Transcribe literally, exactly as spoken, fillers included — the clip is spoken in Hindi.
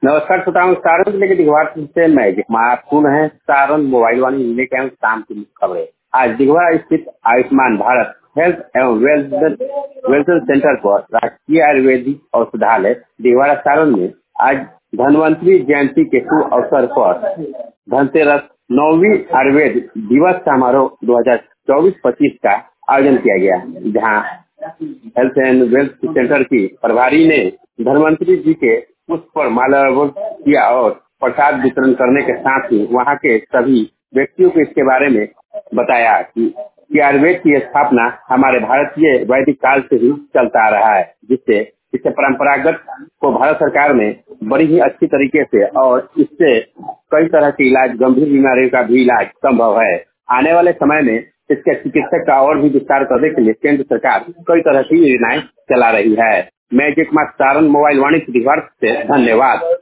नमस्कार श्रोताओं, सारण जिले के दिघवार से मैं महत्वपूर्ण है सारण मोबाइल वाणी लेके आए शाम की खबरें। आज दिघवा स्थित आयुष्मान भारत हेल्थ एवं वेलनेस वेलनेस सेंटर पर राष्ट्रीय आयुर्वेदिक औषधालय दिघवाड़ा सारण में आज धन्वंतरी जयंती के शुभ अवसर पर धनतेरस नौवीं आयुर्वेद दिवस समारोह दो हजार चौबीस पच्चीस का आयोजन किया गया, जहां हेल्थ एंड वेल्थ सेंटर की प्रभारी ने धन्वंतरी जी के पुष्प पर माल्यार्पण किया और प्रसाद वितरण करने के साथ ही वहां के सभी व्यक्तियों को इसके बारे में बताया कि, कि आयुर्वेद की स्थापना हमारे भारतीय वैदिक काल से ही चलता आ रहा है, जिससे इससे परंपरागत को भारत सरकार ने बड़ी ही अच्छी तरीके से और इससे कई तरह के इलाज, गंभीर बीमारियों का भी इलाज संभव है। आने वाले समय में इसके चिकित्सक का और भी विस्तार करने के लिए केंद्र सरकार कई तरह की योजनाएं चला रही है। मैं जय कुमार सारण मोबाइल वाणी दिघवाड़ा से धन्यवाद।